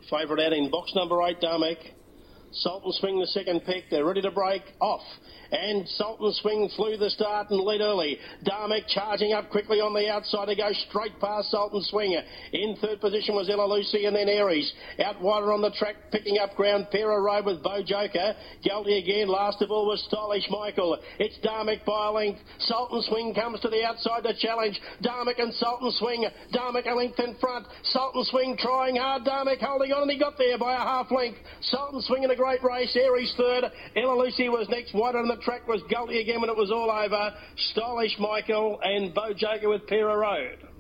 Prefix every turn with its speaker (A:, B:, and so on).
A: Favourite out in box number 8, Darmic. Sultan Swing the second pick. They're ready to break off. And Sultan Swing flew the start and led early. Darmic charging up quickly on the outside to go straight past Sultan Swing. In third position was Ella Lucy and then Aries. Out wider on the track, picking up ground, Para Road with Bo Joker. Guilty again, last of all was Stylish Michael. It's Darmic by a length. Sultan Swing comes to the outside to challenge. Darmic and Sultan Swing. Darmic a length in front. Sultan Swing trying hard. Darmic holding on and he got there by a half length. Sultan Swing in a great race. Aries third. Ella Lucy was next. Wider on the track was Guilty again when it was all over. Stylish Michael and Bo Joker with Para Road.